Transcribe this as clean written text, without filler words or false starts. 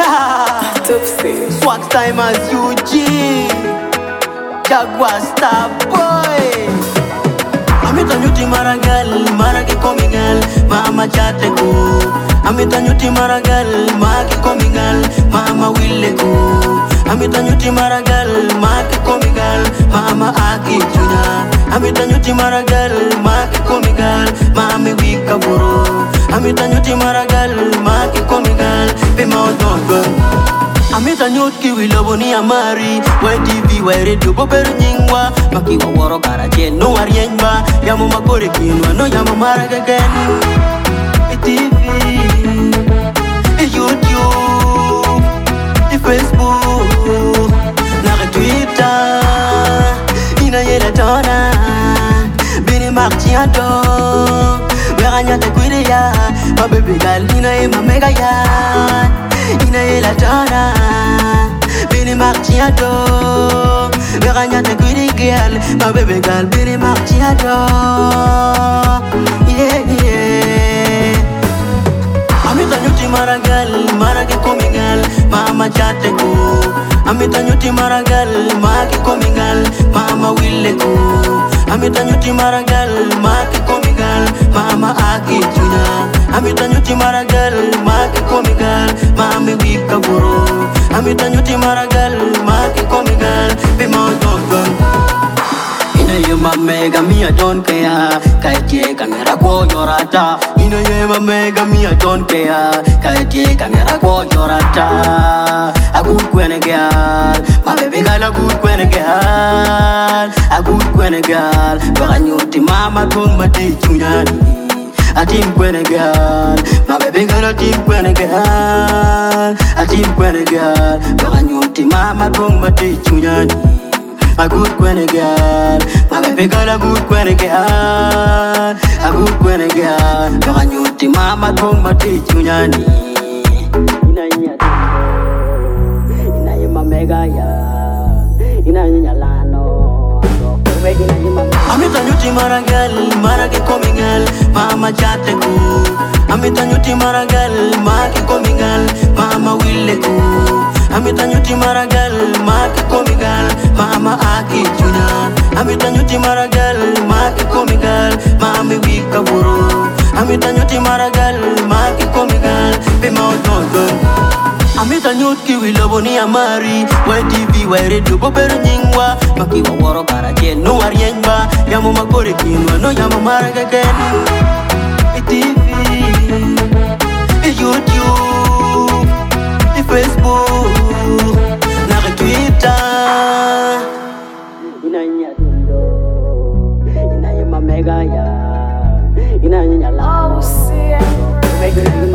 Topsy. Swag time as UG. Jaguar Star Boy. Amita nyuti maragal, marake komingal, mama chate ko. Amita nyuti maragal, make komingal, mama wille ko. Amita nyuti maragal, make komingal, mama aki juna. Amita nyuti maragal, make komingal, mama wika buro. Amita nyuti maragal, make komingal, pe maudon. Amita nyut kiwi lobo ni amari. Why TV, why radio, boberu nyingwa. Makiwa waro karaje, no warienba. Yamu makore kinwa, no yamu maragagen. TV, YouTube, Facebook, naka Twitter. Ina yela tona, bini marchiato. Weranya te kwide ya, ma baby girl, ina ema mega ya. Ina yela tona, bini marchiato. Weranya te kwide girl, ma baby girl, bini marchiato. Yeah, yeah. Amita nyuti maragal, marake komingal, mama chate ko. Amita nyuti maragal, make komingal, mama wille ko. Amita nyuti maragal, make komingal, mama aki juna. Amita nyuti maragal, make komingal, mama wika buro. Amita nyuti maragal, make komingal, pe maudon. Ina yema mega mia don't care. Kaiti kamera ko yorata. Ina yema mega mia don't care. Kaiti kamera ko yorata. A good queen girl, my baby girl, a good queen girl. A good queen girl, Baranyuti mama tung mati chunyani. A team queen girl, my baby girl, a team queen girl. A team queen girl, Baranyuti mama tung mati chunyani. A good queen girl, my baby girl, a good queen girl. A good queen girl, Baranyuti mama tung mati chunyani. Ina ina mega ya, ina lano. Amita nyuti maragal, marake komingal, mama chate ko. Amita nyuti maragal, make komingal, mama wille ko. Amita nyuti maragal, make komingal, mama aki juna. Amita nyuti maragal, make komingal, mama wika buro. Amita nyuti maragal, make komingal, pe maudon. Amita nyut kiwi lobo ni amari. Why TV, why radio, boberu nyingwa. Makiwa waro karaje, no warienba. Yamu makore kinwa, no yamu maragagen. TV, YouTube, Facebook, naka Twitter. Ina nya dundo, ina yema mega ya, ina nya lano. Oh, see.